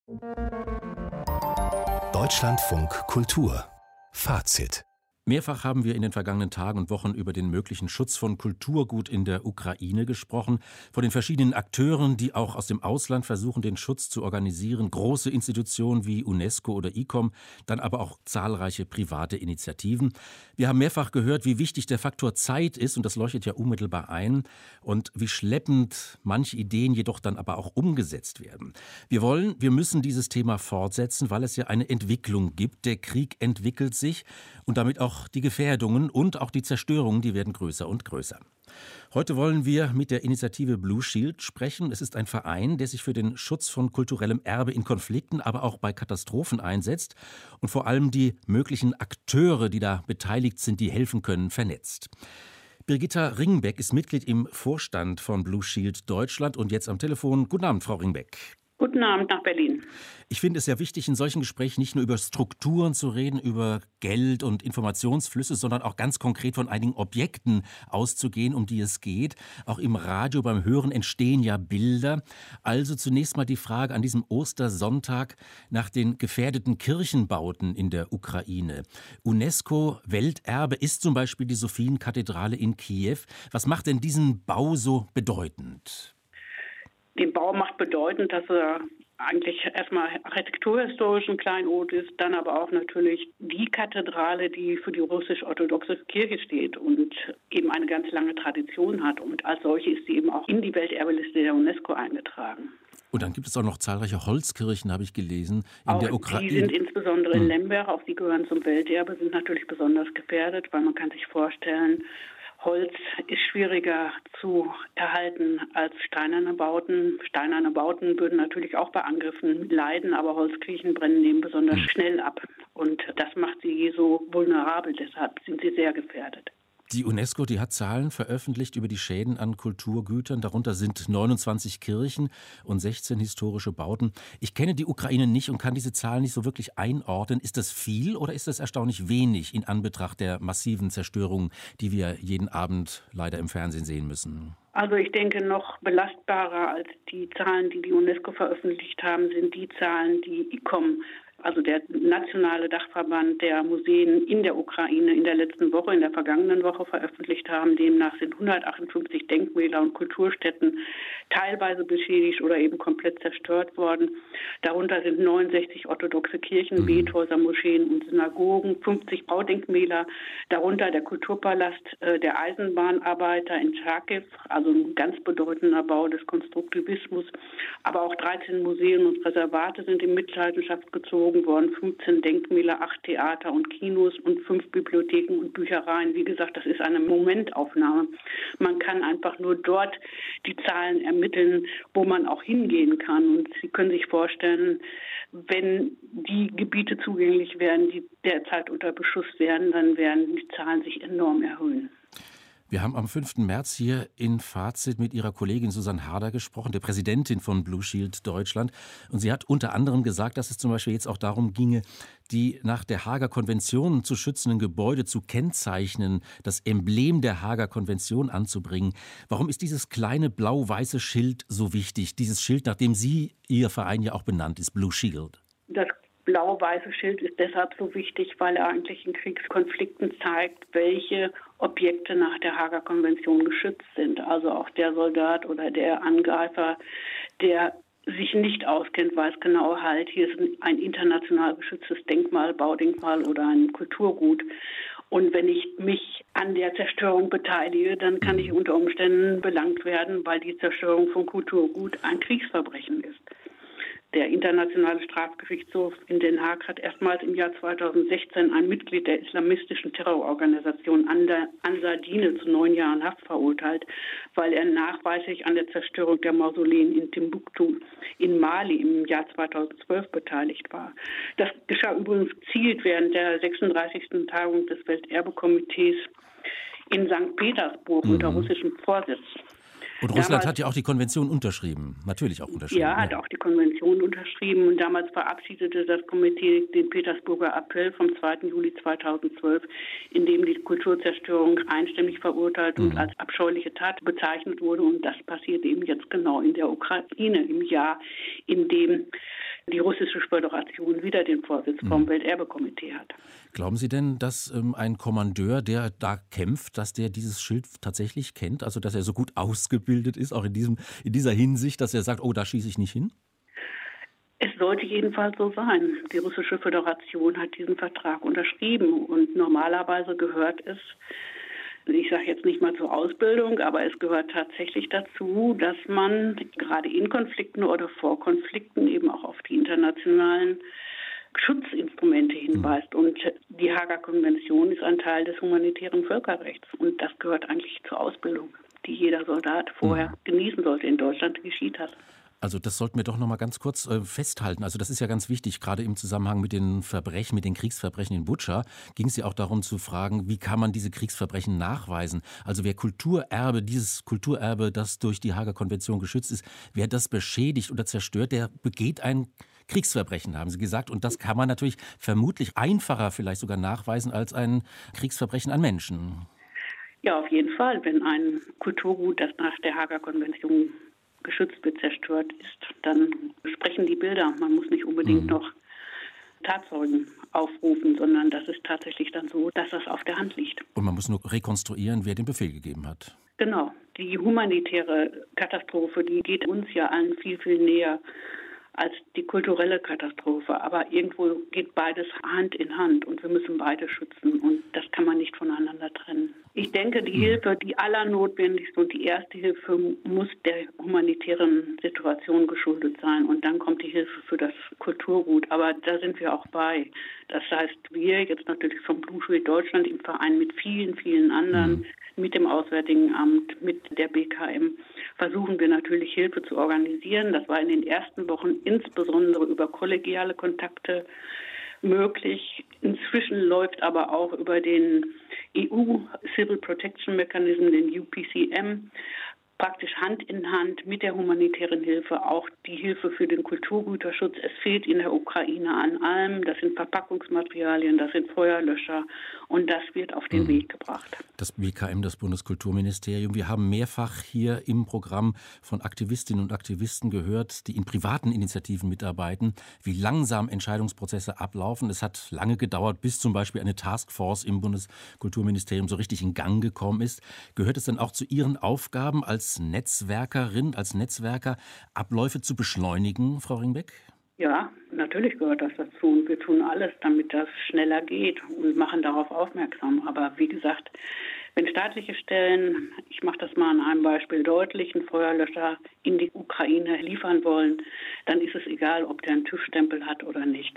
Deutschlandfunk Kultur Fazit. Mehrfach haben wir in den vergangenen Tagen und Wochen über den möglichen Schutz von Kulturgut in der Ukraine gesprochen, von den verschiedenen Akteuren, die auch aus dem Ausland versuchen, den Schutz zu organisieren, große Institutionen wie UNESCO oder ICOM, dann aber auch zahlreiche private Initiativen. Wir haben mehrfach gehört, wie wichtig der Faktor Zeit ist, und das leuchtet ja unmittelbar ein, und wie schleppend manche Ideen jedoch dann aber auch umgesetzt werden. Wir müssen dieses Thema fortsetzen, weil es ja eine Entwicklung gibt. Der Krieg entwickelt sich und damit auch die Gefährdungen und auch die Zerstörungen, die werden größer und größer. Heute wollen wir mit der Initiative Blue Shield sprechen. Es ist ein Verein, der sich für den Schutz von kulturellem Erbe in Konflikten, aber auch bei Katastrophen einsetzt und vor allem die möglichen Akteure, die da beteiligt sind, die helfen können, vernetzt. Birgitta Ringbeck ist Mitglied im Vorstand von Blue Shield Deutschland und jetzt am Telefon. Guten Abend, Frau Ringbeck. Guten Abend nach Berlin. Ich finde es sehr wichtig, in solchen Gesprächen nicht nur über Strukturen zu reden, über Geld und Informationsflüsse, sondern auch ganz konkret von einigen Objekten auszugehen, um die es geht. Auch im Radio beim Hören entstehen ja Bilder. Also zunächst mal die Frage an diesem Ostersonntag nach den gefährdeten Kirchenbauten in der Ukraine. UNESCO-Welterbe ist zum Beispiel die Sophienkathedrale in Kiew. Was macht denn diesen Bau so bedeutend? Den Bau macht bedeutend, dass er eigentlich erstmal architekturhistorisch ein Kleinod ist, dann aber auch natürlich die Kathedrale, die für die russisch-orthodoxe Kirche steht und eben eine ganz lange Tradition hat. Und als solche ist sie eben auch in die Welterbeliste der UNESCO eingetragen. Und dann gibt es auch noch zahlreiche Holzkirchen, habe ich gelesen, in der Ukraine. Die sind insbesondere in Lemberg, auch die gehören zum Welterbe, sind natürlich besonders gefährdet, weil man kann sich vorstellen, Holz ist schwieriger zu erhalten als steinerne Bauten. Steinerne Bauten würden natürlich auch bei Angriffen leiden, aber Holzkirchen brennen eben besonders schnell ab. Und das macht sie so vulnerabel, deshalb sind sie sehr gefährdet. Die UNESCO, die hat Zahlen veröffentlicht über die Schäden an Kulturgütern. Darunter sind 29 Kirchen und 16 historische Bauten. Ich kenne die Ukraine nicht und kann diese Zahlen nicht so wirklich einordnen. Ist das viel oder ist das erstaunlich wenig in Anbetracht der massiven Zerstörung, die wir jeden Abend leider im Fernsehen sehen müssen? Also ich denke, noch belastbarer als die Zahlen, die UNESCO veröffentlicht haben, sind die Zahlen, die ICOM, also der nationale Dachverband der Museen in der Ukraine in der letzten Woche, in der vergangenen Woche veröffentlicht haben. Demnach sind 158 Denkmäler und Kulturstätten teilweise beschädigt oder eben komplett zerstört worden. Darunter sind 69 orthodoxe Kirchen, Bethäuser, Moscheen und Synagogen, 50 Baudenkmäler, darunter der Kulturpalast der Eisenbahnarbeiter in Charkiw, also ein ganz bedeutender Bau des Konstruktivismus. Aber auch 13 Museen und Reservate sind in Mitleidenschaft gezogen worden, 15 Denkmäler, 8 Theater und Kinos und 5 Bibliotheken und Büchereien. Wie gesagt, das ist eine Momentaufnahme. Man kann einfach nur dort die Zahlen ermitteln, wo man auch hingehen kann. Und Sie können sich vorstellen, wenn die Gebiete zugänglich werden, die derzeit unter Beschuss werden, dann werden die Zahlen sich enorm erhöhen. Wir haben am 5. März hier in Fazit mit Ihrer Kollegin Susanne Harder gesprochen, der Präsidentin von Blue Shield Deutschland. Und sie hat unter anderem gesagt, dass es zum Beispiel jetzt auch darum ginge, die nach der Haager Konvention zu schützenden Gebäude zu kennzeichnen, das Emblem der Haager Konvention anzubringen. Warum ist dieses kleine blau-weiße Schild so wichtig? Dieses Schild, nach dem Ihr Verein ja auch benannt ist, Blue Shield. Das blau-weiße Schild ist deshalb so wichtig, weil er eigentlich in Kriegskonflikten zeigt, welche Objekte nach der Haager Konvention geschützt sind. Also auch der Soldat oder der Angreifer, der sich nicht auskennt, weiß genau halt, hier ist ein international geschütztes Denkmal, Baudenkmal oder ein Kulturgut. Und wenn ich mich an der Zerstörung beteilige, dann kann ich unter Umständen belangt werden, weil die Zerstörung von Kulturgut ein Kriegsverbrechen ist. Der Internationale Strafgerichtshof in Den Haag hat erstmals im Jahr 2016 ein Mitglied der islamistischen Terrororganisation Ansar Dine zu 9 Jahren Haft verurteilt, weil er nachweislich an der Zerstörung der Mausoleen in Timbuktu in Mali im Jahr 2012 beteiligt war. Das geschah übrigens gezielt während der 36. Tagung des Welterbekomitees in St. Petersburg unter russischem Vorsitz. Und Russland hat ja auch die Konvention unterschrieben, natürlich auch unterschrieben. Ja, hat auch die Konvention unterschrieben und damals verabschiedete das Komitee den Petersburger Appell vom 2. Juli 2012, in dem die Kulturzerstörung einstimmig verurteilt und als abscheuliche Tat bezeichnet wurde. Und das passiert eben jetzt genau in der Ukraine, im Jahr, in dem die russische Föderation wieder den Vorsitz vom Welterbekomitee hat. Glauben Sie denn, dass ein Kommandeur, der da kämpft, dass der dieses Schild tatsächlich kennt? Also, dass er so gut ausgebildet ist, auch in dieser Hinsicht, dass er sagt, oh, da schieße ich nicht hin? Es sollte jedenfalls so sein. Die russische Föderation hat diesen Vertrag unterschrieben und normalerweise gehört es, ich sage jetzt nicht mal zur Ausbildung, aber es gehört tatsächlich dazu, dass man gerade in Konflikten oder vor Konflikten eben auch auf die internationalen Schutzinstrumente hinweist. Und die Haager Konvention ist ein Teil des humanitären Völkerrechts. Und das gehört eigentlich zur Ausbildung, die jeder Soldat vorher genießen sollte. In Deutschland geschieht das. Also das sollten wir doch noch mal ganz kurz festhalten. Also das ist ja ganz wichtig, gerade im Zusammenhang mit den Verbrechen, mit den Kriegsverbrechen in Butscha, ging es ja auch darum zu fragen, wie kann man diese Kriegsverbrechen nachweisen? Also wer Kulturerbe, dieses Kulturerbe, das durch die Haager Konvention geschützt ist, wer das beschädigt oder zerstört, der begeht ein Kriegsverbrechen, haben Sie gesagt. Und das kann man natürlich vermutlich einfacher vielleicht sogar nachweisen als ein Kriegsverbrechen an Menschen. Ja, auf jeden Fall. Wenn ein Kulturgut, das nach der Haager Konvention geschützt wird, zerstört ist, dann sprechen die Bilder. Man muss nicht unbedingt noch Tatzeugen aufrufen, sondern das ist tatsächlich dann so, dass das auf der Hand liegt. Und man muss nur rekonstruieren, wer den Befehl gegeben hat. Genau. Die humanitäre Katastrophe, die geht uns ja allen viel, viel näher als die kulturelle Katastrophe. Aber irgendwo geht beides Hand in Hand und wir müssen beide schützen und das kann man nicht voneinander trennen. Ich denke, die Hilfe, die allernotwendigste und die erste Hilfe muss der humanitären Situation geschuldet sein und dann kommt die Hilfe für das Kulturgut. Aber da sind wir auch bei. Das heißt, wir jetzt natürlich vom Blue Shield Deutschland im Verein mit vielen, vielen anderen, mit dem Auswärtigen Amt, mit der BKM, versuchen wir natürlich Hilfe zu organisieren. Das war in den ersten Wochen insbesondere über kollegiale Kontakte möglich. Inzwischen läuft aber auch über den EU Civil Protection Mechanism, den UPCM, praktisch Hand in Hand mit der humanitären Hilfe auch die Hilfe für den Kulturgüterschutz. Es fehlt in der Ukraine an allem. Das sind Verpackungsmaterialien, das sind Feuerlöscher und das wird auf den Weg gebracht. Das BKM, das Bundeskulturministerium. Wir haben mehrfach hier im Programm von Aktivistinnen und Aktivisten gehört, die in privaten Initiativen mitarbeiten, wie langsam Entscheidungsprozesse ablaufen. Es hat lange gedauert, bis zum Beispiel eine Taskforce im Bundeskulturministerium so richtig in Gang gekommen ist. Gehört es dann auch zu Ihren Aufgaben als Netzwerkerin, als Netzwerker, Abläufe zu beschleunigen, Frau Ringbeck? Ja, natürlich gehört das dazu und wir tun alles, damit das schneller geht und machen darauf aufmerksam. Aber wie gesagt, wenn staatliche Stellen, ich mache das mal an einem Beispiel deutlich, einen Feuerlöscher in die Ukraine liefern wollen, dann ist es egal, ob der einen TÜV-Stempel hat oder nicht.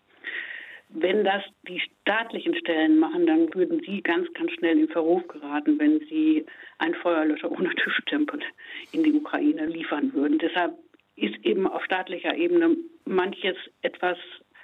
Wenn das die staatlichen Stellen machen, dann würden sie ganz, ganz schnell in Verruf geraten, wenn sie einen Feuerlöscher ohne TÜV-Stempel in die Ukraine liefern würden. Deshalb ist eben auf staatlicher Ebene manches etwas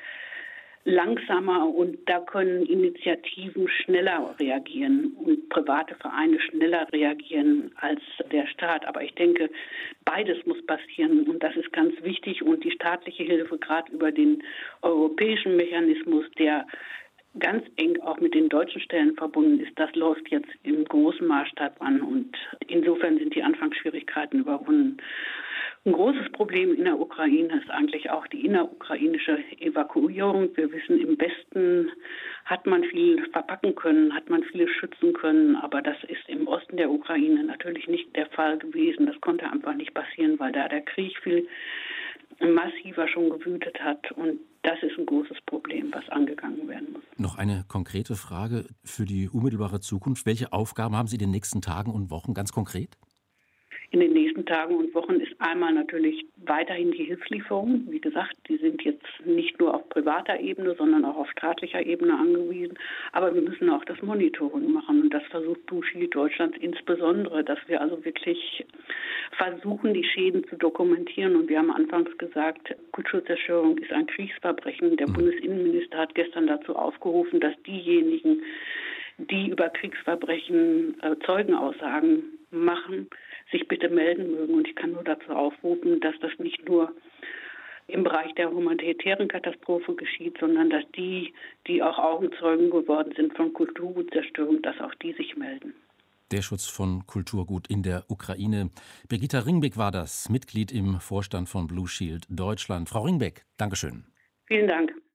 langsamer und da können Initiativen schneller reagieren und private Vereine schneller reagieren als der Staat. Aber ich denke, beides muss passieren und das ist ganz wichtig und die staatliche Hilfe gerade über den europäischen Mechanismus, der ganz eng auch mit den deutschen Stellen verbunden ist, das läuft jetzt im großen Maßstab an und insofern sind die Anfangsschwierigkeiten überwunden. Ein großes Problem in der Ukraine ist eigentlich auch die innerukrainische Evakuierung. Wir wissen, im Westen hat man viel verpacken können, hat man vieles schützen können, aber das ist im Osten der Ukraine natürlich nicht der Fall gewesen. Das konnte einfach nicht passieren, weil da der Krieg viel massiver schon gewütet hat und das ist ein großes Problem, was angegangen werden muss. Noch eine konkrete Frage für die unmittelbare Zukunft. Welche Aufgaben haben Sie in den nächsten Tagen und Wochen ganz konkret? In den nächsten Tagen und Wochen ist einmal natürlich weiterhin die Hilfslieferung. Wie gesagt, die sind jetzt nicht nur auf privater Ebene, sondern auch auf staatlicher Ebene angewiesen. Aber wir müssen auch das Monitoring machen. Und das versucht Blue Shield Deutschland insbesondere, dass wir also wirklich versuchen, die Schäden zu dokumentieren. Und wir haben anfangs gesagt, Kulturzerstörung ist ein Kriegsverbrechen. Der Bundesinnenminister hat gestern dazu aufgerufen, dass diejenigen, die über Kriegsverbrechen Zeugenaussagen machen, sich bitte melden mögen. Und ich kann nur dazu aufrufen, dass das nicht nur im Bereich der humanitären Katastrophe geschieht, sondern dass die auch Augenzeugen geworden sind von Kulturgutzerstörung, dass auch die sich melden. Der Schutz von Kulturgut in der Ukraine. Birgitta Ringbeck war das, Mitglied im Vorstand von Blue Shield Deutschland. Frau Ringbeck, Dankeschön. Vielen Dank.